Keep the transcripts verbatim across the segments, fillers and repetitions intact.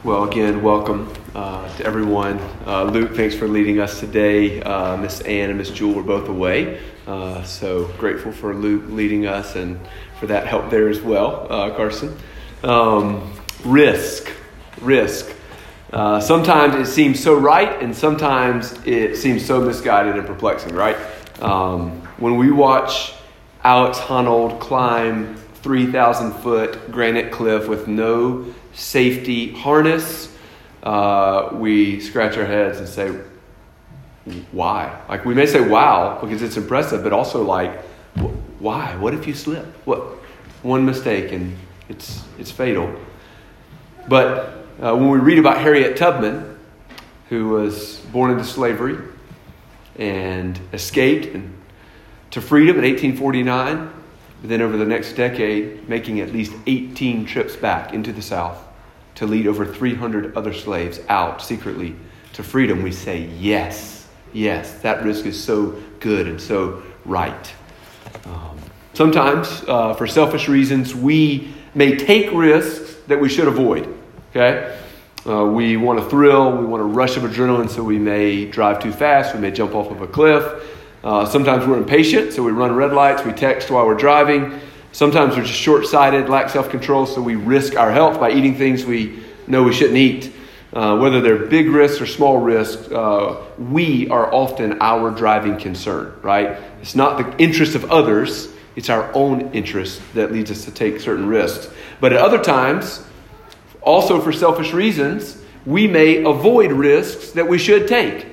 Well, again, welcome uh, to everyone. Uh, Luke, thanks for leading us today. Uh, Miss Ann and Miss Jewel were both away, uh, so grateful for Luke leading us and for that help there as well, uh, Carson. Um, risk, risk. Uh, sometimes it seems so right, and sometimes it seems so misguided and perplexing, right? Um, when we watch Alex Honnold climb three thousand foot granite cliff with no safety harness, uh, we scratch our heads and say, why? Like, we may say, wow, because it's impressive, but also like, why? What if you slip? What? One mistake and it's it's fatal. But uh, when we read about Harriet Tubman, who was born into slavery and escaped and to freedom in eighteen forty-nine, but then over the next decade, making at least eighteen trips back into the South to lead over three hundred other slaves out secretly to freedom, we say, yes, yes, that risk is so good and so right. Um, sometimes, uh, for selfish reasons, we may take risks that we should avoid, okay? Uh, we want a thrill, we want a rush of adrenaline, so we may drive too fast, we may jump off of a cliff. Uh, sometimes we're impatient, so we run red lights, we text while we're driving. Sometimes we're just short-sighted, lack self-control, so we risk our health by eating things we know we shouldn't eat. Uh, whether they're big risks or small risks, uh, we are often our driving concern, right? It's not the interest of others, it's our own interest that leads us to take certain risks. But at other times, also for selfish reasons, we may avoid risks that we should take.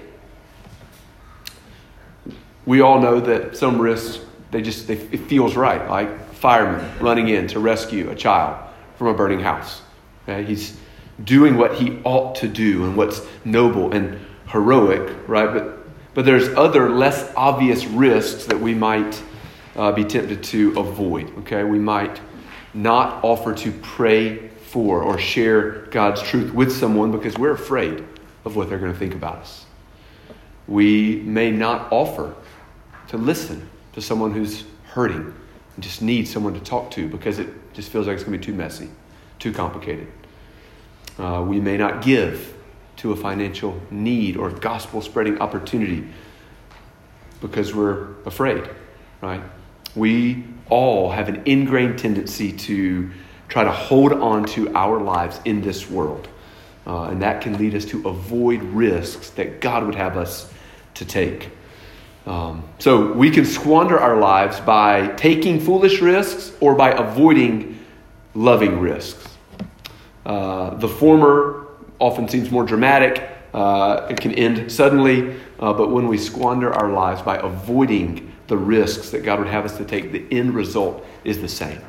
We all know that some risks, they just, they, it feels right, like fireman running in to rescue a child from a burning house. Okay? He's doing what he ought to do and what's noble and heroic, right? But but there's other less obvious risks that we might uh, be tempted to avoid. Okay, we might not offer to pray for or share God's truth with someone because we're afraid of what they're going to think about us. We may not offer to listen to someone who's hurting and just needs someone to talk to because it just feels like it's going to be too messy, too complicated. Uh, we may not give to a financial need or gospel spreading opportunity because we're afraid, right? We all have an ingrained tendency to try to hold on to our lives in this world. Uh, and that can lead us to avoid risks that God would have us to take. Um, so we can squander our lives by taking foolish risks or by avoiding loving risks. Uh, the former often seems more dramatic. Uh, it can end suddenly. Uh, but when we squander our lives by avoiding the risks that God would have us to take, the end result is the same.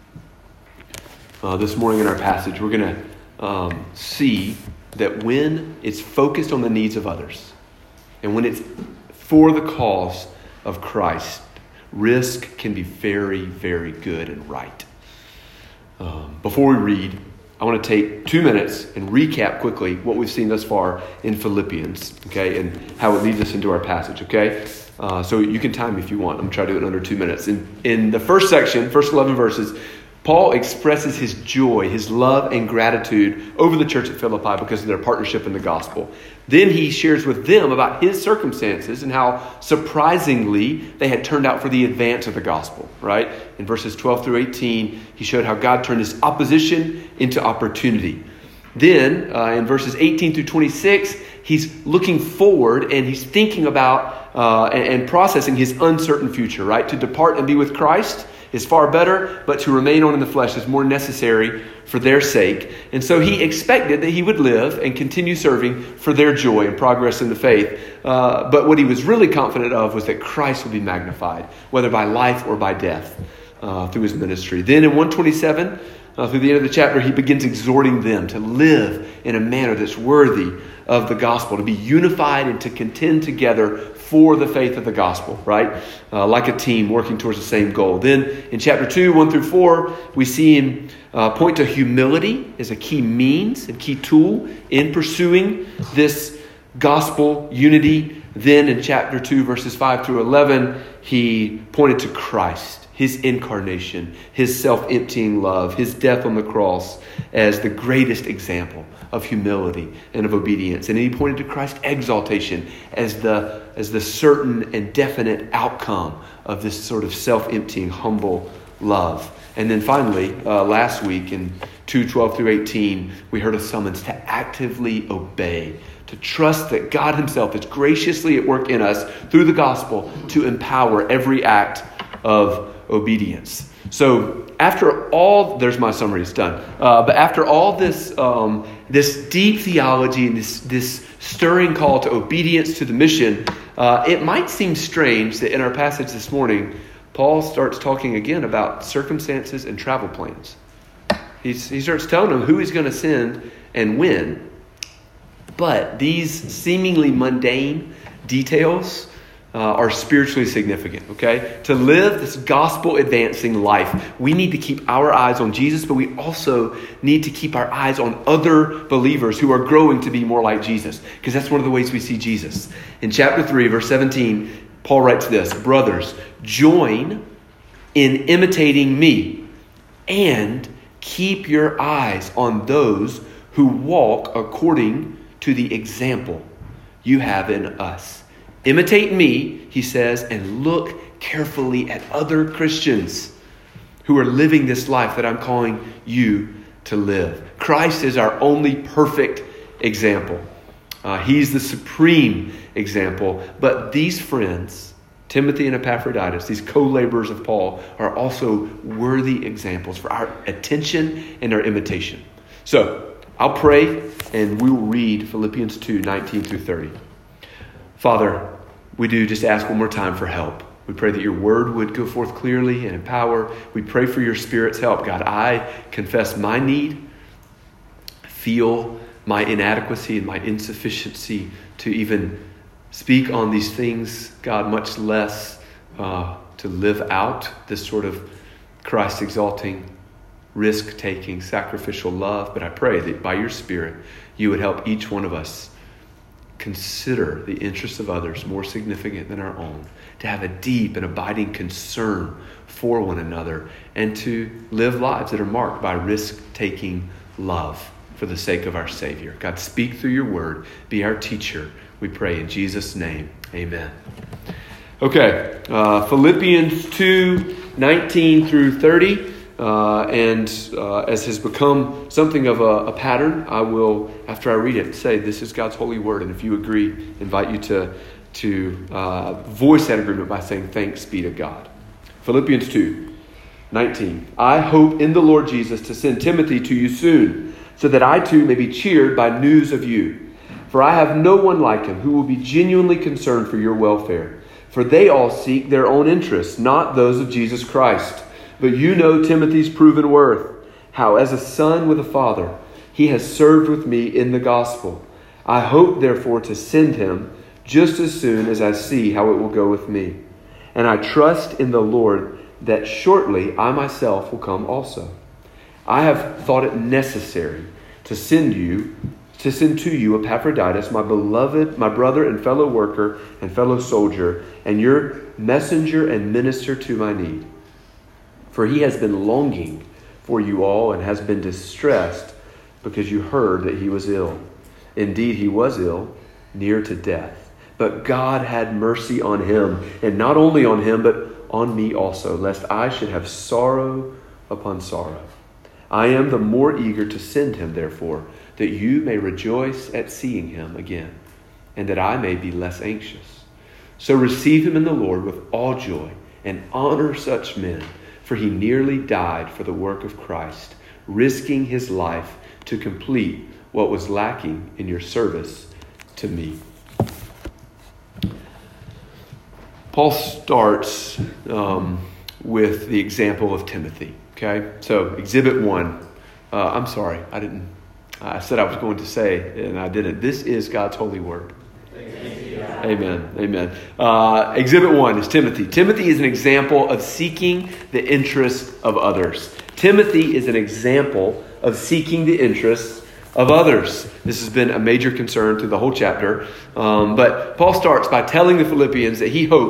Uh, this morning in our passage, we're going to um, see that when it's focused on the needs of others and when it's for the cause of Christ, risk can be very, very good and right. Um, before we read, I want to take two minutes and recap quickly what we've seen thus far in Philippians, okay, and how it leads us into our passage, okay? Uh, so you can time me if you want. I'm going to try to do it in under two minutes. In, in the first section, first eleven verses, Paul expresses his joy, his love and gratitude over the church at Philippi because of their partnership in the gospel. Then he shares with them about his circumstances and how surprisingly they had turned out for the advance of the gospel, right? In verses twelve through eighteen, he showed how God turned his opposition into opportunity. Then uh, in verses eighteen through twenty-six, he's looking forward and he's thinking about uh, and, and processing his uncertain future, right? To depart and be with Christ is far better, but to remain on in the flesh is more necessary for their sake. And so he expected that he would live and continue serving for their joy and progress in the faith. Uh, but what he was really confident of was that Christ would be magnified, whether by life or by death, uh, through his ministry. Then in one twenty-seven, uh, through the end of the chapter, he begins exhorting them to live in a manner that's worthy of the gospel, to be unified and to contend together for the faith of the gospel, right? Uh, like a team working towards the same goal. Then in chapter two, one through four, we see him uh, point to humility as a key means and key tool in pursuing this gospel unity. Then in chapter two, verses five through eleven, he pointed to Christ, his incarnation, his self-emptying love, his death on the cross as the greatest example of humility and of obedience. And he pointed to Christ's exaltation as the, as the certain and definite outcome of this sort of self-emptying, humble love. And then finally, uh, last week in two twelve through eighteen, we heard a summons to actively obey, to trust that God himself is graciously at work in us through the gospel to empower every act of obedience. So after all, there's my summary, it's done. Uh, but after all this um, this deep theology and this, this stirring call to obedience to the mission, uh, it might seem strange that in our passage this morning, Paul starts talking again about circumstances and travel plans. He's, he starts telling them who he's going to send and when. But these seemingly mundane details uh, are spiritually significant, okay? To live this gospel-advancing life, we need to keep our eyes on Jesus, but we also need to keep our eyes on other believers who are growing to be more like Jesus, because that's one of the ways we see Jesus. In chapter three, verse seventeen, Paul writes this, "Brothers, join in imitating me and keep your eyes on those who walk according to the example you have in us." Imitate me, he says, and look carefully at other Christians who are living this life that I'm calling you to live. Christ is our only perfect example. Uh, he's the supreme example. But these friends, Timothy and Epaphroditus, these co-laborers of Paul, are also worthy examples for our attention and our imitation. So I'll pray and we will read Philippians two, nineteen through thirty. Father, we do just ask one more time for help. We pray that your word would go forth clearly and in power. We pray for your Spirit's help. God, I confess my need, feel my inadequacy and my insufficiency to even speak on these things, God, much less uh, to live out this sort of Christ-exalting, risk-taking, sacrificial love. But I pray that by your Spirit, you would help each one of us consider the interests of others more significant than our own, to have a deep and abiding concern for one another, and to live lives that are marked by risk-taking love for the sake of our Savior. God, speak through your word. Be our teacher. We pray in Jesus' name. Amen. Okay, uh, Philippians two, nineteen through thirty. Uh, and uh, as has become something of a, a pattern, I will, after I read it, say this is God's holy word. And if you agree, invite you to, to uh, voice that agreement by saying thanks be to God. Philippians two, nineteen. "I hope in the Lord Jesus to send Timothy to you soon, so that I too may be cheered by news of you. For I have no one like him who will be genuinely concerned for your welfare. For they all seek their own interests, not those of Jesus Christ. But you know Timothy's proven worth, how as a son with a father, he has served with me in the gospel. I hope, therefore, to send him just as soon as I see how it will go with me. And I trust in the Lord that shortly I myself will come also. I have thought it necessary to send you, to send to you Epaphroditus, my beloved, my brother and fellow worker and fellow soldier, and your messenger and minister to my need. For he has been longing for you all and has been distressed because you heard that he was ill. Indeed, he was ill, near to death. But God had mercy on him, and not only on him, but on me also, lest I should have sorrow upon sorrow. I am the more eager to send him, therefore, that you may rejoice at seeing him again, and that I may be less anxious. So receive him in the Lord with all joy, and honor such men, for he nearly died for the work of Christ, risking his life to complete what was lacking in your service to me." Paul starts um, with the example of Timothy. Okay, so exhibit one. Uh, I'm sorry, I didn't. I said I was going to say, and I didn't. This is God's holy word. Amen. Amen. Uh, exhibit one is Timothy. Timothy is an example of seeking the interests of others. Timothy is an example of seeking the interests of others. This has been a major concern through the whole chapter. Um, but Paul starts by telling the Philippians that he hopes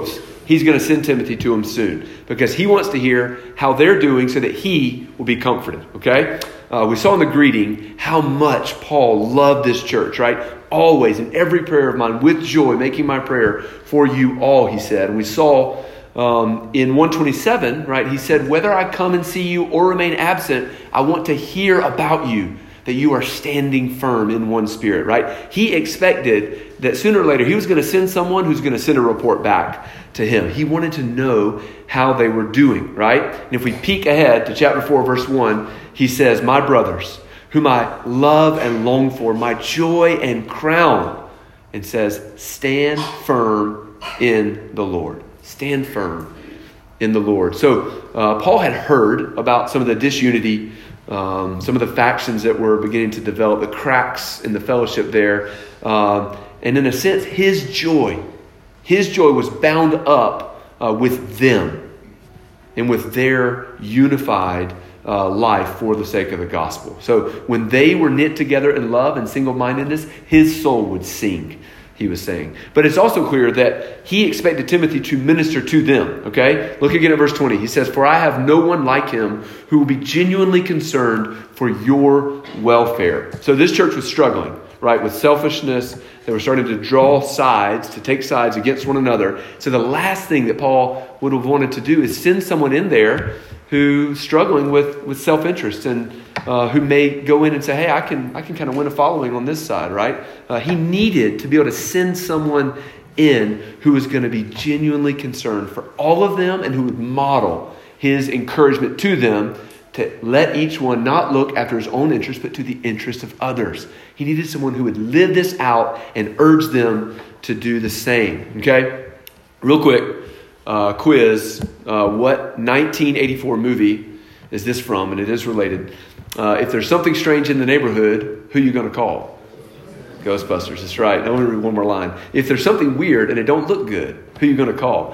he's going to send Timothy to him soon because he wants to hear how they're doing so that he will be comforted, okay? Uh, we saw in the greeting how much Paul loved this church, right? Always, in every prayer of mine, with joy, making my prayer for you all, he said. And we saw um, in one twenty-seven, right, he said, whether I come and see you or remain absent, I want to hear about you, that you are standing firm in one spirit, right? He expected that sooner or later he was going to send someone who's going to send a report back to him. He wanted to know how they were doing, right? And if we peek ahead to chapter four, verse one, he says, my brothers, whom I love and long for, my joy and crown, and says, stand firm in the Lord. Stand firm in the Lord. So uh, Paul had heard about some of the disunity, um, some of the factions that were beginning to develop, the cracks in the fellowship there. Um, and in a sense, his joy, his joy was bound up uh, with them and with their unified uh, life for the sake of the gospel. So when they were knit together in love and single-mindedness, his soul would sing, he was saying. But it's also clear that he expected Timothy to minister to them, okay? Look again at verse twenty. He says, for I have no one like him who will be genuinely concerned for your welfare. So this church was struggling, right, with selfishness. They were starting to draw sides, to take sides against one another. So the last thing that Paul would have wanted to do is send someone in there who's struggling with, with self-interest and uh, who may go in and say, hey, I can I can kind of win a following on this side, right? Uh, he needed to be able to send someone in who was going to be genuinely concerned for all of them and who would model his encouragement to them to let each one not look after his own interest, but to the interest of others. He needed someone who would live this out and urge them to do the same. Okay? Real quick, uh, quiz. Uh, what nineteen eighty-four movie is this from? And it is related. Uh, if there's something strange in the neighborhood, who are you going to call? Ghostbusters. That's right. I want to read one more line. If there's something weird and it don't look good, who are you going to call?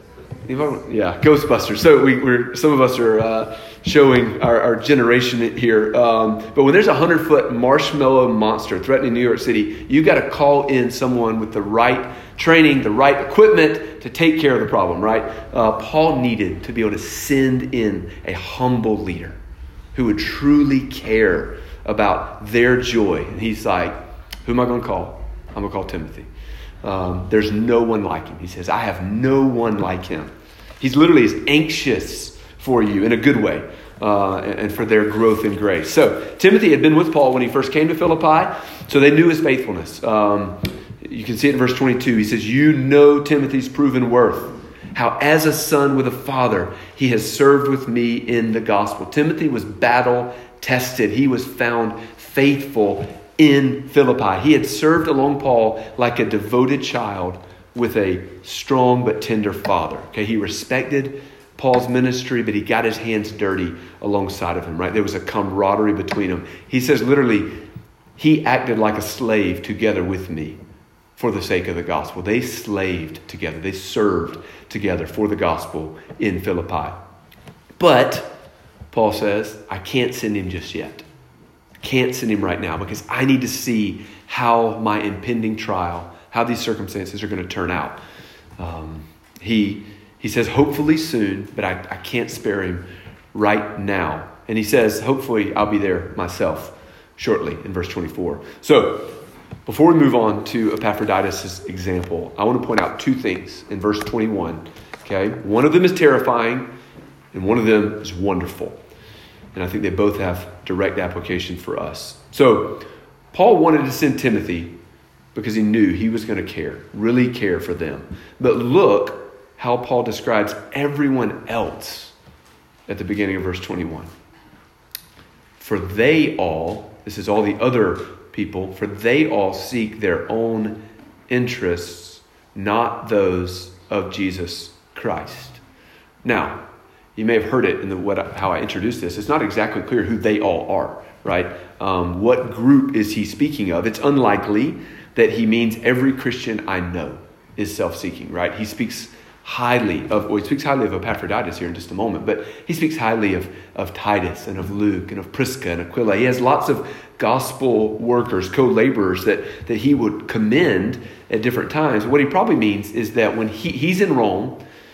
Yeah, Ghostbusters. So we, we're some of us are uh, showing our, our generation here. Um, but when there's a hundred foot marshmallow monster threatening New York City, you got to call in someone with the right training, the right equipment to take care of the problem. Right? Uh, Paul needed to be able to send in a humble leader who would truly care about their joy. And he's like, "Who am I going to call? I'm going to call Timothy." Um, there's no one like him. He says, I have no one like him. He's literally as anxious for you in a good way uh, and, and for their growth in grace. So Timothy had been with Paul when he first came to Philippi, so they knew his faithfulness. Um, you can see it in verse twenty-two. He says, you know Timothy's proven worth, how as a son with a father, he has served with me in the gospel. Timothy was battle tested. He was found faithful in Philippi. He had served along Paul like a devoted child with a strong but tender father. Okay, he respected Paul's ministry, but he got his hands dirty alongside of him, right? There was a camaraderie between them. He says literally, he acted like a slave together with me for the sake of the gospel. They slaved together. They served together for the gospel in Philippi. But, Paul says, I can't send him just yet. Can't send him right now because I need to see how my impending trial, how these circumstances are going to turn out. Um, he he says, hopefully soon, but I, I can't spare him right now. And he says, hopefully I'll be there myself shortly in verse twenty-four. So before we move on to Epaphroditus' example, I want to point out two things in verse twenty-one. Okay, one of them is terrifying and one of them is wonderful. And I think they both have direct application for us. So Paul wanted to send Timothy because he knew he was going to care, really care for them. But look how Paul describes everyone else at the beginning of verse twenty-one. For they all, this is all the other people, for they all seek their own interests, not those of Jesus Christ. Now, you may have heard it in the what how I introduced this. It's not exactly clear who they all are, right? Um, what group is he speaking of? It's unlikely that he means every Christian I know is self-seeking, right? He speaks highly of, well, he speaks highly of Epaphroditus here in just a moment, but he speaks highly of, of Titus and of Luke and of Prisca and Aquila. He has lots of gospel workers, co-laborers that, that he would commend at different times. What he probably means is that when he, he's in Rome,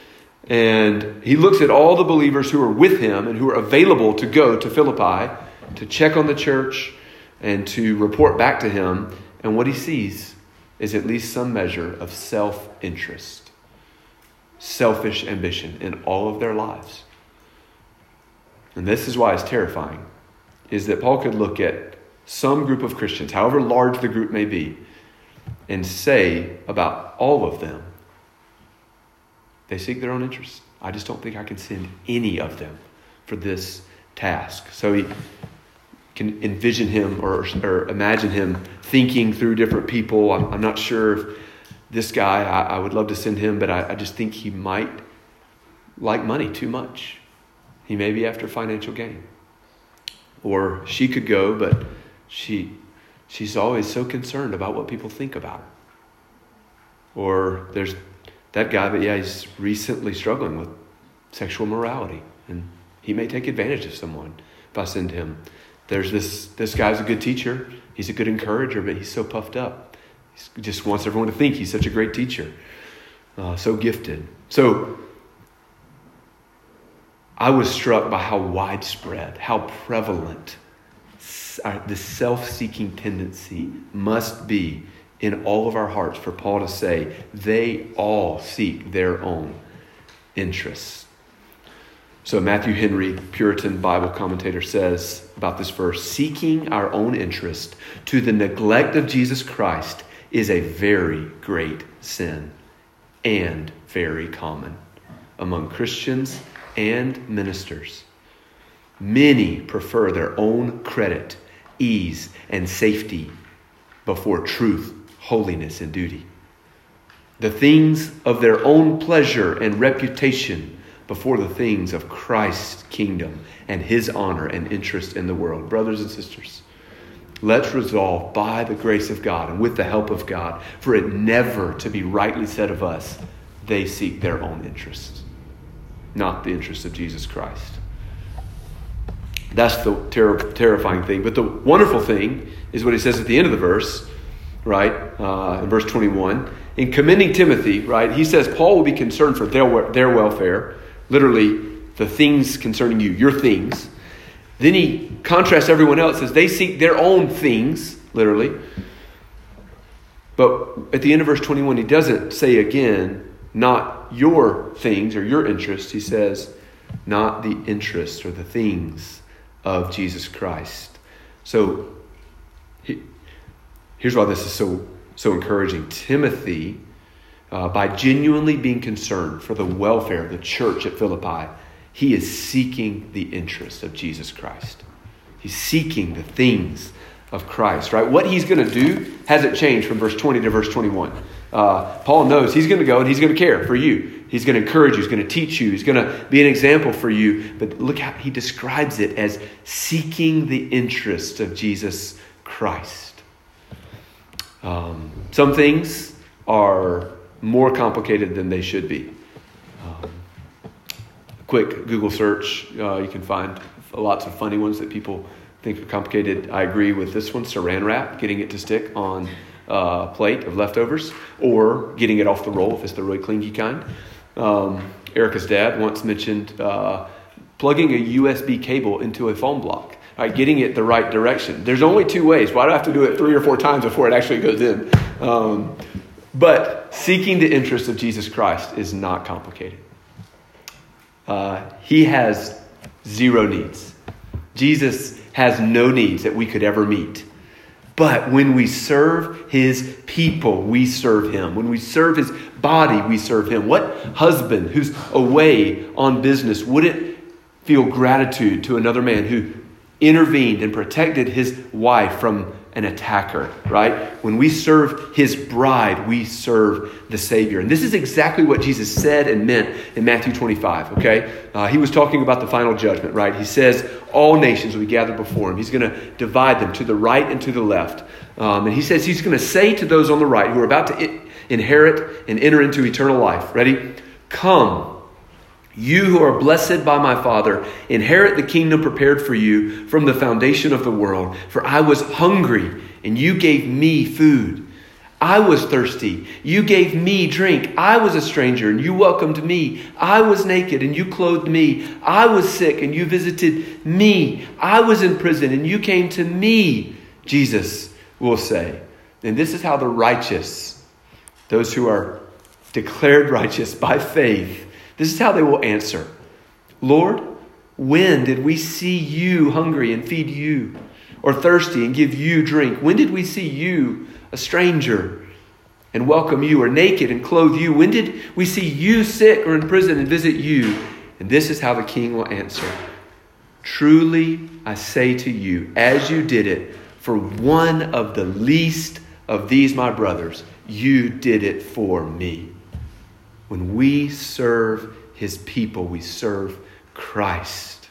And he looks at all the believers who are with him and who are available to go to Philippi to check on the church and to report back to him. And what he sees is at least some measure of self-interest, selfish ambition in all of their lives. And this is why it's terrifying, is that Paul could look at some group of Christians, however large the group may be, and say about all of them, they seek their own interests. I just don't think I can send any of them for this task. So he can envision him or, or imagine him thinking through different people. I'm, I'm not sure if this guy, I, I would love to send him, but I, I just think he might like money too much. He may be after financial gain. Or she could go, but she she's always so concerned about what people think about her. Or there's that guy, but yeah, he's recently struggling with sexual morality, and he may take advantage of someone if I send him. There's this this guy's a good teacher. He's a good encourager, but he's so puffed up. He just wants everyone to think he's such a great teacher, uh, so gifted. So I was struck by how widespread, how prevalent the self-seeking tendency must be in all of our hearts for Paul to say they all seek their own interests. So Matthew Henry, Puritan Bible commentator, says about this verse, seeking our own interest to the neglect of Jesus Christ is a very great sin and very common among Christians and ministers. Many prefer their own credit, ease, and safety before truth, holiness, and duty. The things of their own pleasure and reputation before the things of Christ's kingdom and his honor and interest in the world. Brothers and sisters, let's resolve by the grace of God and with the help of God for it never to be rightly said of us, they seek their own interests, not the interests of Jesus Christ. That's the ter- terrifying thing. But the wonderful thing is what he says at the end of the verse, right? Uh, in verse twenty-one. In commending Timothy, right, he says Paul will be concerned for their, their welfare, literally the things concerning you, your things. Then he contrasts everyone else as they seek their own things, literally. But at the end of verse twenty-one, he doesn't say again, not your things or your interests. He says, not the interests or the things of Jesus Christ. So he, here's why this is so so encouraging. Timothy, uh, by genuinely being concerned for the welfare of the church at Philippi, he is seeking the interests of Jesus Christ. He's seeking the things of Christ, right? What he's going to do hasn't changed from verse twenty to verse twenty-one. Uh, Paul knows he's going to go and he's going to care for you. He's going to encourage you. He's going to teach you. He's going to be an example for you. But look how he describes it as seeking the interests of Jesus Christ. Um, some things are more complicated than they should be. Um, quick Google search, uh, you can find lots of funny ones that people think are complicated. I agree with this one, saran wrap, getting it to stick on a plate of leftovers, or getting it off the roll if it's the really clingy kind. Um, Erica's dad once mentioned uh, plugging a U S B cable into a phone block, right, getting it the right direction. There's only two ways. Why do I have to do it three or four times before it actually goes in? Um, but seeking the interest of Jesus Christ is not complicated. Uh, he has zero needs. Jesus has no needs that we could ever meet. But when we serve his people, we serve him. When we serve his body, we serve him. What husband who's away on business wouldn't feel gratitude to another man who intervened and protected his wife from an attacker, right? When we serve his bride, we serve the Savior. And this is exactly what Jesus said and meant in Matthew twenty-five, okay? Uh, he was talking about the final judgment, right? He says all nations will be gathered before him. He's going to divide them to the right and to the left. Um, and he says he's going to say to those on the right who are about to I- inherit and enter into eternal life, ready? Come, you who are blessed by my Father, inherit the kingdom prepared for you from the foundation of the world. For I was hungry, and you gave me food. I was thirsty. You gave me drink. I was a stranger and you welcomed me. I was naked and you clothed me. I was sick and you visited me. I was in prison and you came to me, Jesus will say. And this is how the righteous, those who are declared righteous by faith, this is how they will answer. Lord, when did we see you hungry and feed you, or thirsty and give you drink? When did we see you a stranger and welcome you, or naked and clothe you? When did we see you sick or in prison and visit you? And this is how the king will answer. Truly, I say to you, as you did it for one of the least of these my brothers, you did it for me. When we serve his people, we serve Christ.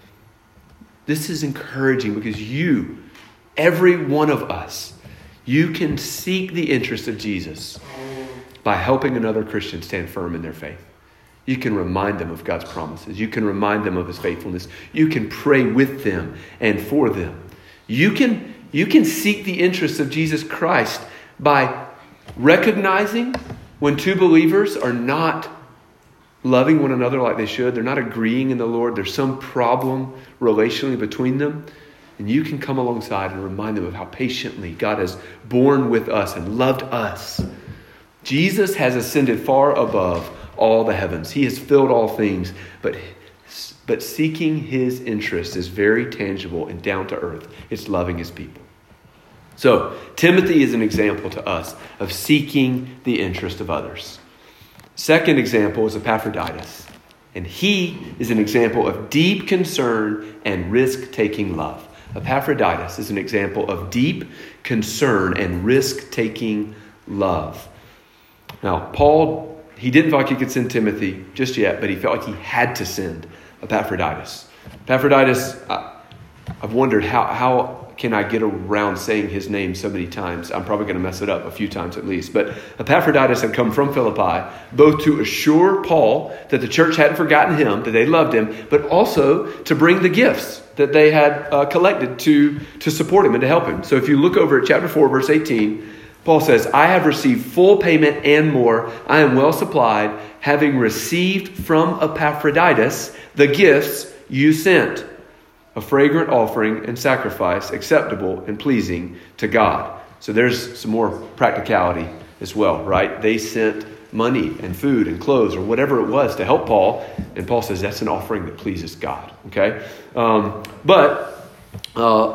This is encouraging because you, every one of us, you can seek the interest of Jesus by helping another Christian stand firm in their faith. You can remind them of God's promises. You can remind them of his faithfulness. You can pray with them and for them. You can, you can seek the interests of Jesus Christ by recognizing when two believers are not loving one another like they should. They're not agreeing in the Lord. There's some problem relationally between them. And you can come alongside and remind them of how patiently God has borne with us and loved us. Jesus has ascended far above all the heavens. He has filled all things. But, but seeking his interest is very tangible and down to earth. It's loving his people. So Timothy is an example to us of seeking the interest of others. Second example is Epaphroditus. And he is an example of deep concern and risk-taking love. Epaphroditus is an example of deep concern and risk-taking love. Now, Paul, he didn't feel like he could send Timothy just yet, but he felt like he had to send Epaphroditus. Epaphroditus, I, I've wondered how, how can I get around saying his name so many times? I'm probably going to mess it up a few times at least. But Epaphroditus had come from Philippi, both to assure Paul that the church hadn't forgotten him, that they loved him, but also to bring the gifts that they had uh, collected to, to support him and to help him. So if you look over at chapter four, verse eighteen, Paul says, I have received full payment and more. I am well supplied, having received from Epaphroditus the gifts you sent, a fragrant offering and sacrifice acceptable and pleasing to God. So there's some more practicality as well, right? They sent money and food and clothes or whatever it was to help Paul. And Paul says that's an offering that pleases God. Okay. Um, but uh,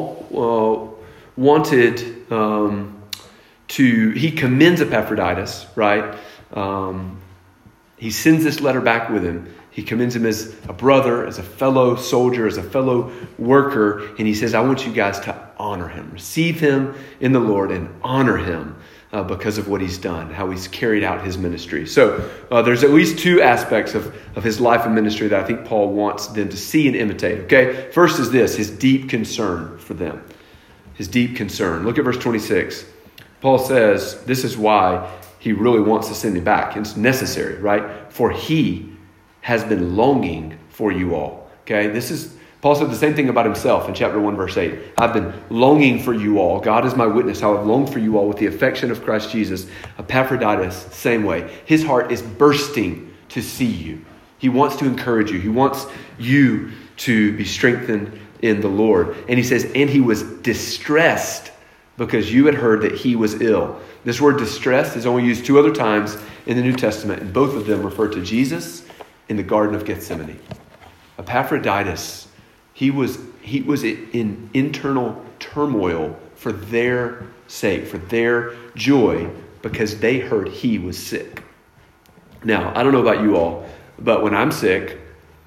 Paul uh, wanted um, to, he commends Epaphroditus, right? Um, he sends this letter back with him. He commends him as a brother, as a fellow soldier, as a fellow worker. And he says, I want you guys to honor him. Receive him in the Lord and honor him uh, because of what he's done, how he's carried out his ministry. So uh, there's at least two aspects of, of his life and ministry that I think Paul wants them to see and imitate. Okay, first is this, his deep concern for them. His deep concern. Look at verse twenty-six. Paul says this is why he really wants to send him back. It's necessary, right? For he has been longing for you all. Okay, this is, Paul said the same thing about himself in chapter one, verse eight. I've been longing for you all. God is my witness. How I've longed for you all with the affection of Christ Jesus. Epaphroditus, same way. His heart is bursting to see you. He wants to encourage you. He wants you to be strengthened in the Lord. And he says, and he was distressed because you had heard that he was ill. This word distressed is only used two other times in the New Testament, and both of them refer to Jesus in the Garden of Gethsemane. Epaphroditus, he was he was in internal turmoil for their sake, for their joy, because they heard he was sick. Now, I don't know about you all, but when I'm sick,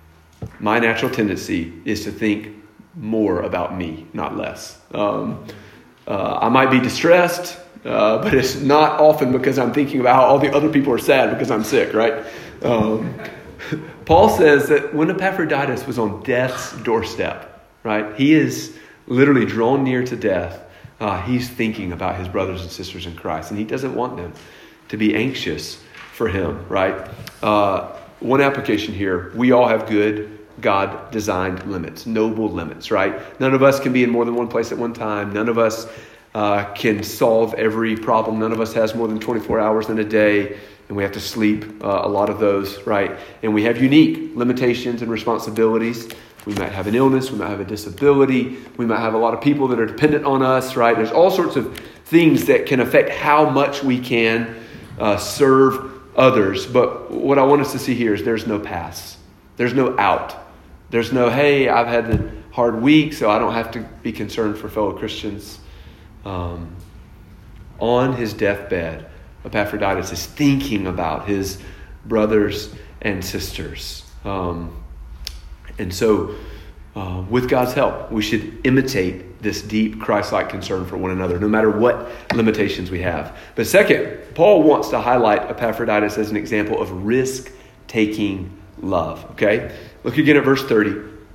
my natural tendency is to think more about me, not less. Um, uh, I might be distressed, uh, but it's not often because I'm thinking about how all the other people are sad because I'm sick, right? Um, Paul says that when Epaphroditus was on death's doorstep, right, he is literally drawn near to death. Uh, he's thinking about his brothers and sisters in Christ, and he doesn't want them to be anxious for him, right? Uh, one application here, we all have good God-designed limits, noble limits, right? None of us can be in more than one place at one time. None of us uh, can solve every problem. None of us has more than twenty-four hours in a day, and we have to sleep uh, a lot of those, right? And we have unique limitations and responsibilities. We might have an illness, we might have a disability, we might have a lot of people that are dependent on us, right? There's all sorts of things that can affect how much we can uh, serve others. But what I want us to see here is there's no pass. There's no out. There's no, hey, I've had a hard week, so I don't have to be concerned for fellow Christians. Um, on his deathbed, Epaphroditus is thinking about his brothers and sisters. Um, and so, uh, with God's help, we should imitate this deep Christ-like concern for one another, no matter what limitations we have. But second, Paul wants to highlight Epaphroditus as an example of risk-taking love. Okay? Look again at verse thirty.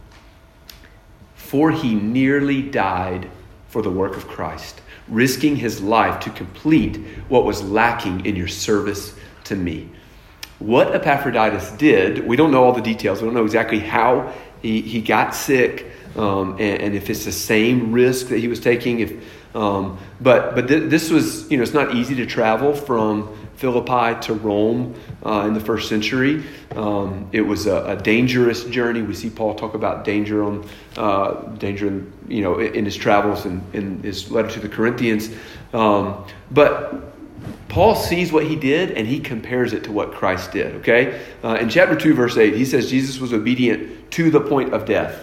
For he nearly died for the work of Christ, risking his life to complete what was lacking in your service to me. What Epaphroditus did, we don't know all the details. We don't know exactly how he, he got sick, um, and, and if it's the same risk that he was taking. If, um, but but th- this was, you know, it's not easy to travel from Philippi to Rome uh, in the first century. Um, it was a, a dangerous journey. We see Paul talk about danger on uh, danger, in, you know, in, in his travels and in his letter to the Corinthians. Um, but Paul sees what he did and he compares it to what Christ did. Okay, uh, in chapter two, verse eight, he says Jesus was obedient to the point of death.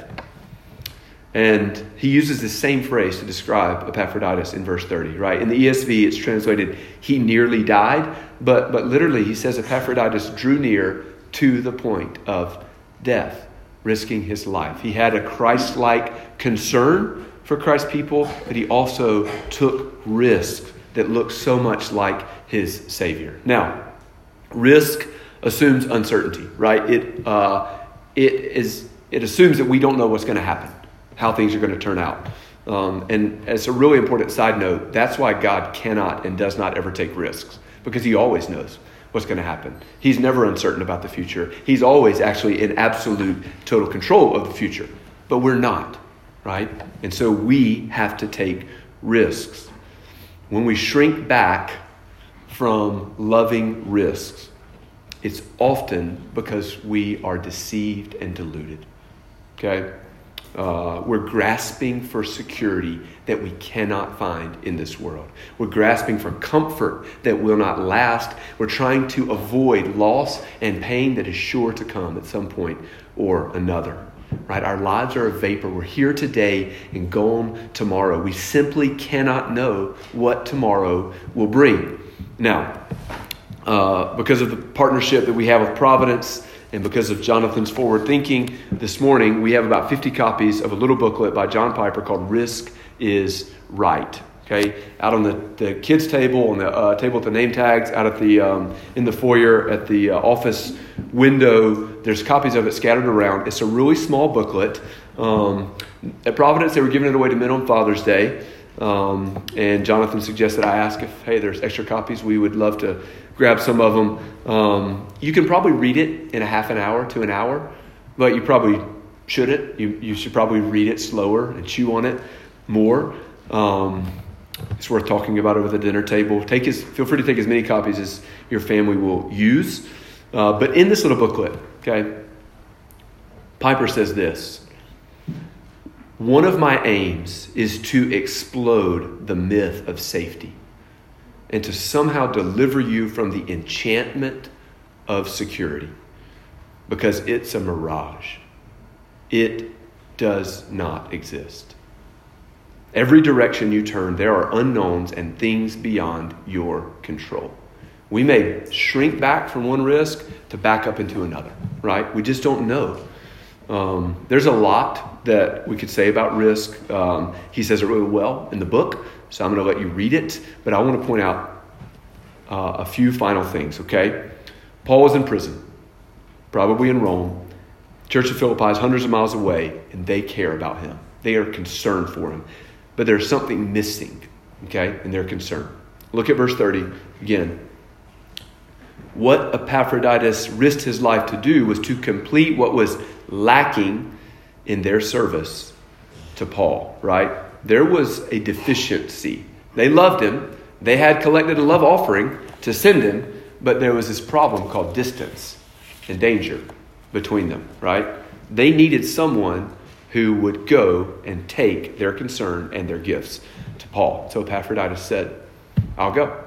And he uses the same phrase to describe Epaphroditus in verse thirty, right? In the E S V, it's translated, he nearly died. But, but literally, he says Epaphroditus drew near to the point of death, risking his life. He had a Christ-like concern for Christ's people, but he also took risks that looked so much like his Savior. Now, risk assumes uncertainty, right? It uh, it is it assumes that we don't know what's going to happen, how things are going to turn out. Um, and as a really important side note, that's why God cannot and does not ever take risks, because he always knows what's going to happen. He's never uncertain about the future. He's always actually in absolute total control of the future, but we're not, right? And so we have to take risks. When we shrink back from loving risks, it's often because we are deceived and deluded, okay? Uh, we're grasping for security that we cannot find in this world. We're grasping for comfort that will not last. We're trying to avoid loss and pain that is sure to come at some point or another. Right? Our lives are a vapor. We're here today and gone tomorrow. We simply cannot know what tomorrow will bring. Now, uh, because of the partnership that we have with Providence, and because of Jonathan's forward thinking, this morning we have about fifty copies of a little booklet by John Piper called Risk is Right. Okay, out on the, the kids' table, on the uh, table with the name tags, out at the um, in the foyer at the uh, office window. There's copies of it scattered around. It's a really small booklet. Um, at Providence, they were giving it away to men on Father's Day, um, and Jonathan suggested I ask if, hey, there's extra copies. We would love to grab some of them. Um, you can probably read it in a half an hour to an hour, but you probably shouldn't. You you should probably read it slower and chew on it more. Um, It's worth talking about over the dinner table. Take his, feel free to take as many copies as your family will use. Uh, but in this little booklet, okay, Piper says this: one of my aims is to explode the myth of safety and to somehow deliver you from the enchantment of security, because it's a mirage. It does not exist. Every direction you turn, there are unknowns and things beyond your control. We may shrink back from one risk to back up into another, right? We just don't know. Um, there's a lot that we could say about risk. Um, he says it really well in the book, so I'm going to let you read it. But I want to point out uh, a few final things, okay? Paul was in prison, probably in Rome. Church of Philippi is hundreds of miles away, and they care about him. They are concerned for him. But there's something missing, okay, in their concern. Look at verse thirty again. What Epaphroditus risked his life to do was to complete what was lacking in their service to Paul, right? There was a deficiency They loved him. They had collected a love offering to send him, but there was this problem called distance and danger between them, right? They needed someone who would go and take their concern and their gifts to Paul. So Epaphroditus said, I'll go.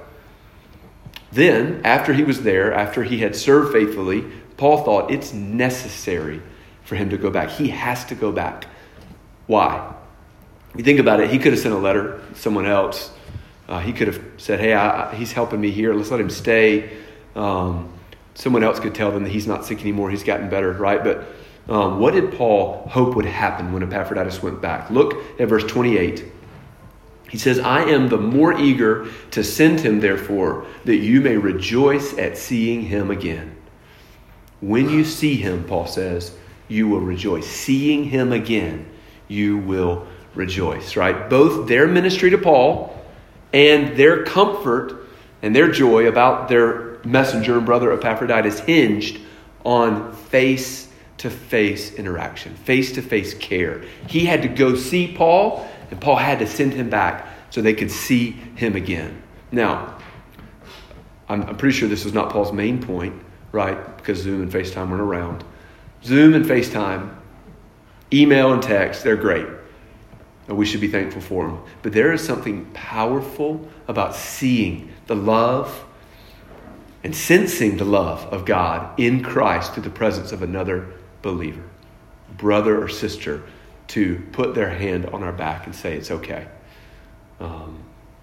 Then, after he was there, after he had served faithfully, Paul thought it's necessary for him to go back. He has to go back. Why? You think about it, he could have sent a letter to someone else. Uh, he could have said, hey, I, I, he's helping me here. Let's let him stay. Um, someone else could tell them that he's not sick anymore. He's gotten better, right? But um, what did Paul hope would happen when Epaphroditus went back? Look at verse twenty-eight. He says, I am the more eager to send him, therefore, that you may rejoice at seeing him again. When you see him, Paul says, you will rejoice. Seeing him again, you will rejoice, right? Both their ministry to Paul and their comfort and their joy about their messenger and brother Epaphroditus hinged on face-to-face interaction, face-to-face care. He had to go see Paul, and Paul had to send him back so they could see him again. Now, I'm, I'm pretty sure this was not Paul's main point, right? Because Zoom and FaceTime weren't around. Zoom and FaceTime, email and text, they're great. And we should be thankful for them. But there is something powerful about seeing the love and sensing the love of God in Christ through the presence of another believer, brother or sister, to put their hand on our back and say, it's okay. Um,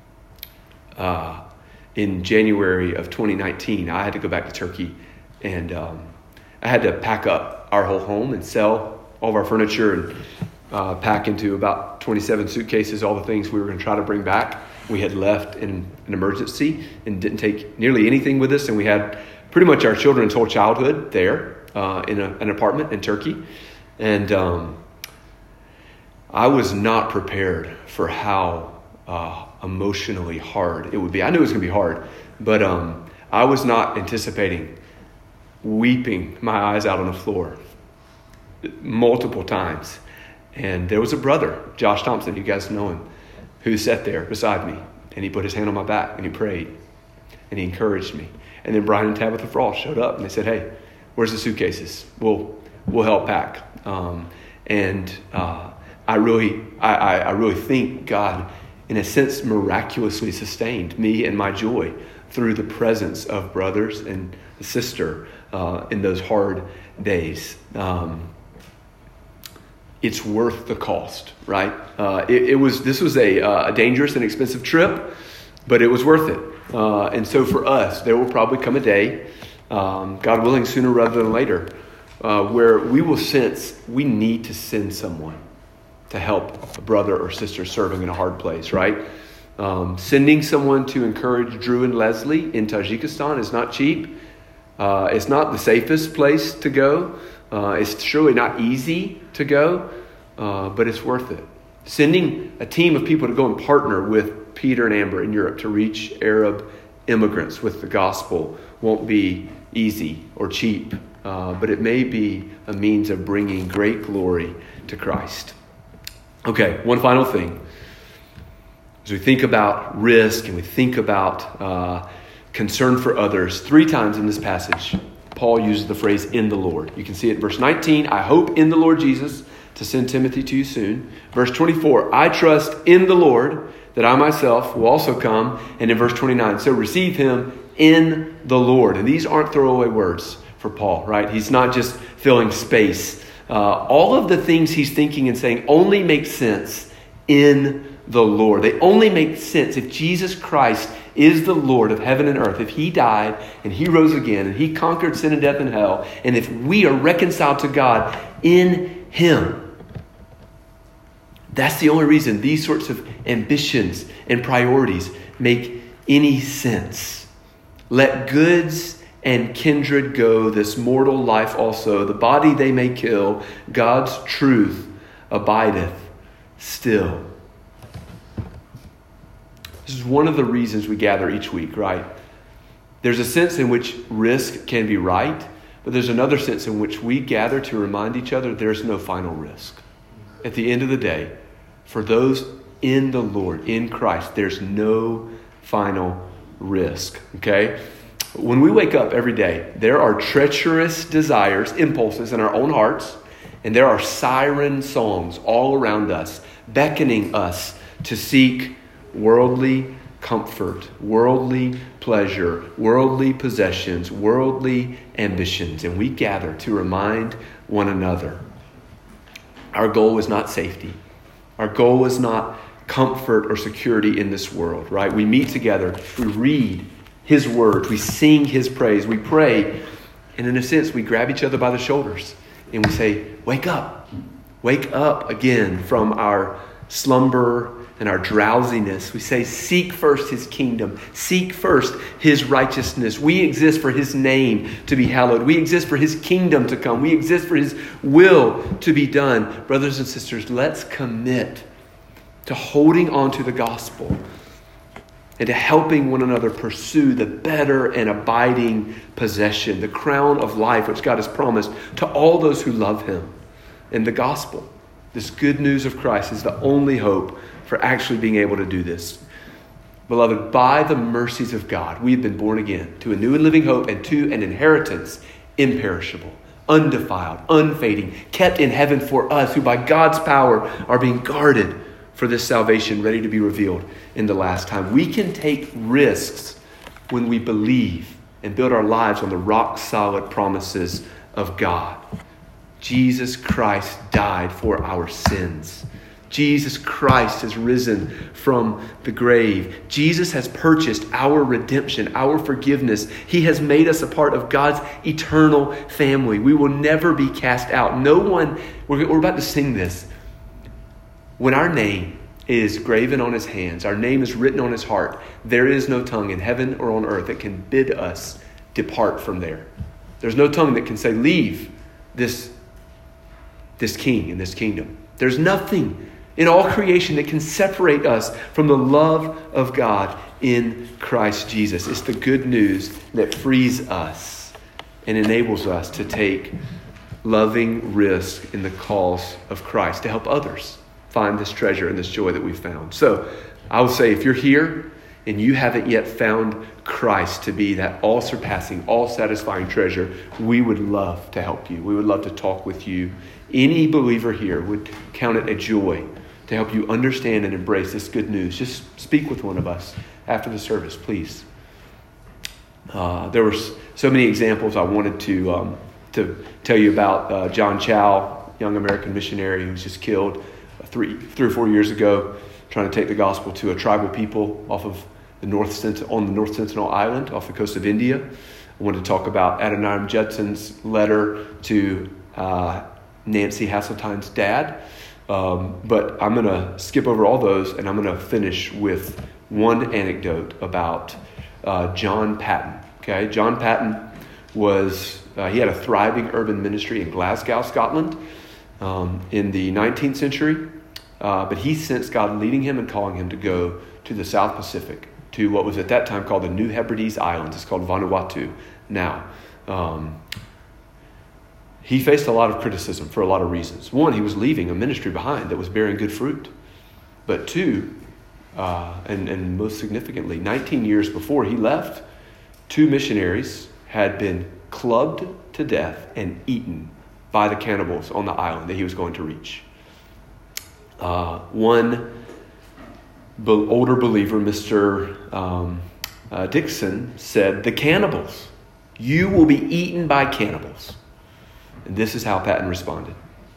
uh, in January of twenty nineteen, I had to go back to Turkey, and um, I had to pack up our whole home and sell all of our furniture and uh, pack into about twenty-seven suitcases, all the things we were going to try to bring back. We had left in an emergency and didn't take nearly anything with us, and we had pretty much our children's whole childhood there uh, in a, an apartment in Turkey. And um, I was not prepared for how uh, emotionally hard it would be. I knew it was going to be hard, but um, I was not anticipating weeping my eyes out on the floor multiple times. And there was a brother, Josh Thompson, you guys know him, who sat there beside me, and he put his hand on my back and he prayed and he encouraged me. And then Brian and Tabitha Frost showed up and they said, hey, where's the suitcases? We'll we'll help pack. Um, and uh, I really I, I, I really think God, in a sense, miraculously sustained me and my joy through the presence of brothers and a sister uh, in those hard days. Um, it's worth the cost, right? Uh, it, it was this was a, uh, a dangerous and expensive trip, but it was worth it. Uh, and so for us, there will probably come a day, um, God willing, sooner rather than later, uh, where we will sense we need to send someone to help a brother or sister serving in a hard place, right? Um, sending someone to encourage Drew and Leslie in Tajikistan is not cheap. Uh, it's not the safest place to go. Uh, it's surely not easy to go, uh, but it's worth it. Sending a team of people to go and partner with Peter and Amber in Europe to reach Arab immigrants with the gospel won't be easy or cheap, uh, but it may be a means of bringing great glory to Christ. Okay, one final thing. As we think about risk and we think about uh, concern for others, three times in this passage, Paul uses the phrase, in the Lord. You can see it in verse nineteen, I hope in the Lord Jesus to send Timothy to you soon. Verse twenty-four, I trust in the Lord that I myself will also come. And in verse twenty-nine, so receive him in the Lord. And these aren't throwaway words for Paul, right? He's not just filling space. Uh, all of the things he's thinking and saying only make sense in the Lord. They only make sense if Jesus Christ is the Lord of heaven and earth. If he died and he rose again and he conquered sin and death and hell, and if we are reconciled to God in him, that's the only reason these sorts of ambitions and priorities make any sense. Let goods and kindred go, this mortal life also. The body they may kill, God's truth abideth still. This is one of the reasons we gather each week, right? There's a sense in which risk can be right, but there's another sense in which we gather to remind each other there's no final risk. At the end of the day, for those in the Lord, in Christ, there's no final risk, okay? When we wake up every day, there are treacherous desires, impulses in our own hearts, and there are siren songs all around us, beckoning us to seek worldly comfort, worldly pleasure, worldly possessions, worldly ambitions. And we gather to remind one another. Our goal is not safety. Our goal is not comfort or security in this world, right? We meet together, we read His words, we sing His praise, we pray, and in a sense, we grab each other by the shoulders and we say, wake up, wake up again from our slumber and our drowsiness. We say, seek first His kingdom, seek first His righteousness. We exist for His name to be hallowed. We exist for His kingdom to come. We exist for His will to be done. Brothers and sisters, let's commit to holding on to the gospel and to helping one another pursue the better and abiding possession, the crown of life which God has promised to all those who love Him. And the gospel, this good news of Christ, is the only hope for actually being able to do this. Beloved, by the mercies of God, we have been born again to a new and living hope and to an inheritance imperishable, undefiled, unfading, kept in heaven for us, who by God's power are being guarded for this salvation ready to be revealed in the last time. We can take risks when we believe and build our lives on the rock-solid promises of God. Jesus Christ died for our sins. Jesus Christ has risen from the grave. Jesus has purchased our redemption, our forgiveness. He has made us a part of God's eternal family. We will never be cast out. No one, we're, we're about to sing this. When our name is graven on His hands, our name is written on His heart, there is no tongue in heaven or on earth that can bid us depart from there. There's no tongue that can say, leave this, this king and this kingdom. There's nothing in all creation that can separate us from the love of God in Christ Jesus. It's the good news that frees us and enables us to take loving risk in the cause of Christ to help others find this treasure and this joy that we've found. So I would say, if you're here and you haven't yet found Christ to be that all-surpassing, all-satisfying treasure, we would love to help you. We would love to talk with you. Any believer here would count it a joy to help you understand and embrace this good news. Just speak with one of us after the service, please. Uh, there were so many examples I wanted to um, to tell you about. Uh, John Chow, young American missionary who was just killed three three or four years ago, trying to take the gospel to a tribal people off of the North Sent- on the North Sentinel Island off the coast of India. I wanted to talk about Adoniram Judson's letter to uh, Nancy Hasseltine's dad. Um, but I'm going to skip over all those, and I'm going to finish with one anecdote about uh, John Paton. Okay, John Paton was, uh, he had a thriving urban ministry in Glasgow, Scotland, um, in the nineteenth century. Uh, but he sensed God leading him and calling him to go to the South Pacific, to what was at that time called the New Hebrides Islands. It's called Vanuatu now. Um, He faced a lot of criticism for a lot of reasons. One, he was leaving a ministry behind that was bearing good fruit. But two, uh, and, and most significantly, nineteen years before he left, two missionaries had been clubbed to death and eaten by the cannibals on the island that he was going to reach. Uh, one be- older believer, Mister Um, uh, Dixon, said, "The cannibals, you will be eaten by cannibals." And this is how Paton responded.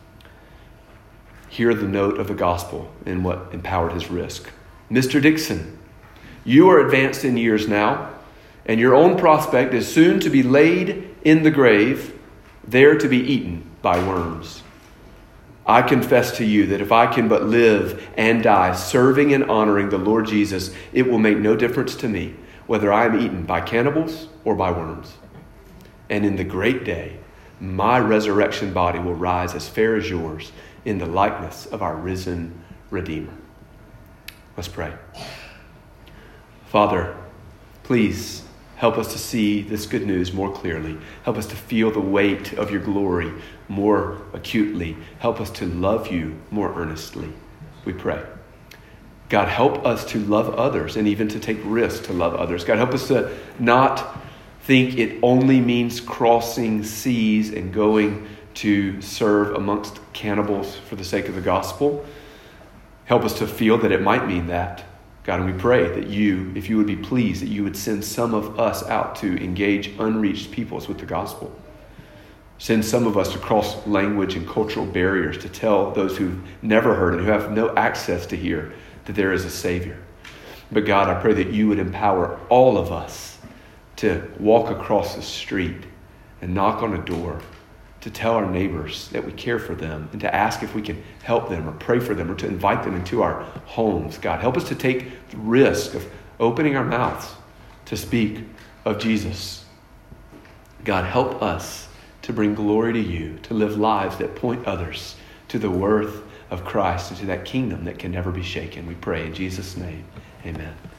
Hear the note of the gospel and what empowered his risk. "Mister Dixon, you are advanced in years now, and your own prospect is soon to be laid in the grave, there to be eaten by worms. I confess to you that if I can but live and die serving and honoring the Lord Jesus, it will make no difference to me whether I am eaten by cannibals or by worms. And in the great day, my resurrection body will rise as fair as yours in the likeness of our risen Redeemer." Let's pray. Father, please help us to see this good news more clearly. Help us to feel the weight of your glory more acutely. Help us to love you more earnestly. We pray God, help us to love others and even to take risks to love others. God, help us to not think it only means crossing seas and going to serve amongst cannibals for the sake of the gospel. Help us to feel that it might mean that. God, and we pray that you, if you would be pleased, that you would send some of us out to engage unreached peoples with the gospel. Send some of us to cross language and cultural barriers to tell those who've never heard and who have no access to hear that there is a Savior. But God, I pray that you would empower all of us to walk across the street and knock on a door, to tell our neighbors that we care for them and to ask if we can help them or pray for them or to invite them into our homes. God, help us to take the risk of opening our mouths to speak of Jesus. God, help us to bring glory to you, to live lives that point others to the worth of Christ and to that kingdom that can never be shaken. We pray in Jesus' name. Amen.